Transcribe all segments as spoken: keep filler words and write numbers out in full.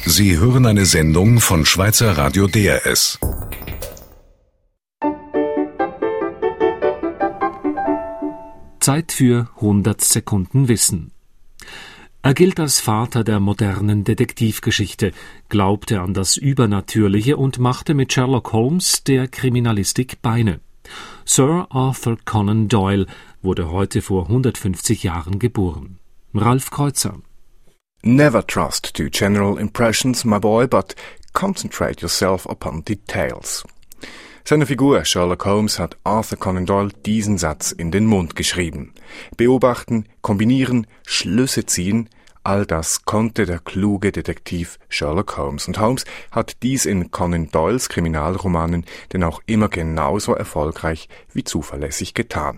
Sie hören eine Sendung von Schweizer Radio D R S. Zeit für hundert Sekunden Wissen. Er gilt als Vater der modernen Detektivgeschichte, glaubte an das Übernatürliche und machte mit Sherlock Holmes der Kriminalistik Beine. Sir Arthur Conan Doyle wurde heute vor hundertfünfzig Jahren geboren. Ralf Kreuzer. Never trust to general impressions, my boy, but concentrate yourself upon details. Seine Figur Sherlock Holmes hat Arthur Conan Doyle diesen Satz in den Mund geschrieben. Beobachten, kombinieren, Schlüsse ziehen, all das konnte der kluge Detektiv Sherlock Holmes. Und Holmes hat dies in Conan Doyles Kriminalromanen denn auch immer genauso erfolgreich wie zuverlässig getan.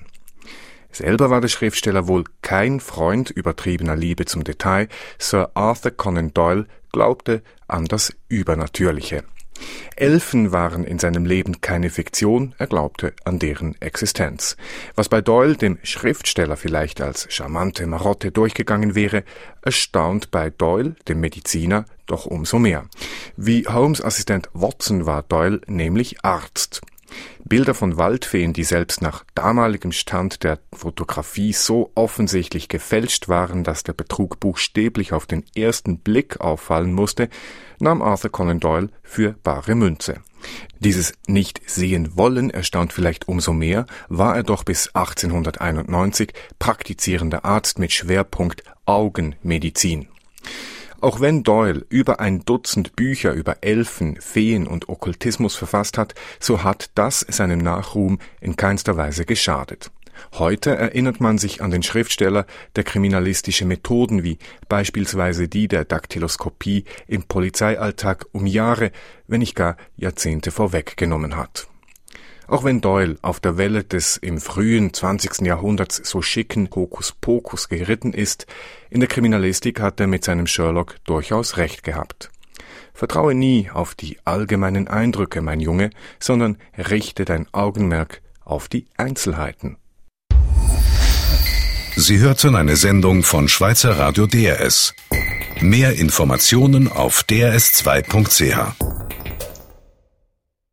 Selber war der Schriftsteller wohl kein Freund übertriebener Liebe zum Detail. Sir Arthur Conan Doyle glaubte an das Übernatürliche. Elfen waren in seinem Leben keine Fiktion, er glaubte an deren Existenz. Was bei Doyle, dem Schriftsteller, vielleicht als charmante Marotte durchgegangen wäre, erstaunt bei Doyle, dem Mediziner, doch umso mehr. Wie Holmes' Assistent Watson war Doyle nämlich Arzt. Bilder von Waldfeen, die selbst nach damaligem Stand der Fotografie so offensichtlich gefälscht waren, dass der Betrug buchstäblich auf den ersten Blick auffallen musste, nahm Arthur Conan Doyle für bare Münze. Dieses Nicht-Sehen-Wollen erstaunt vielleicht umso mehr, war er doch bis achtzehnhunderteinundneunzig praktizierender Arzt mit Schwerpunkt Augenmedizin. Auch wenn Doyle über ein Dutzend Bücher über Elfen, Feen und Okkultismus verfasst hat, so hat das seinem Nachruhm in keinster Weise geschadet. Heute erinnert man sich an den Schriftsteller, der kriminalistische Methoden wie beispielsweise die der Daktyloskopie im Polizeialltag um Jahre, wenn nicht gar Jahrzehnte vorweggenommen hat. Auch wenn Doyle auf der Welle des im frühen zwanzigsten Jahrhunderts so schicken Hokuspokus geritten ist, in der Kriminalistik hat er mit seinem Sherlock durchaus recht gehabt. Vertraue nie auf die allgemeinen Eindrücke, mein Junge, sondern richte dein Augenmerk auf die Einzelheiten. Sie hörten eine Sendung von Schweizer Radio D R S. Mehr Informationen auf d r s zwei punkt c h.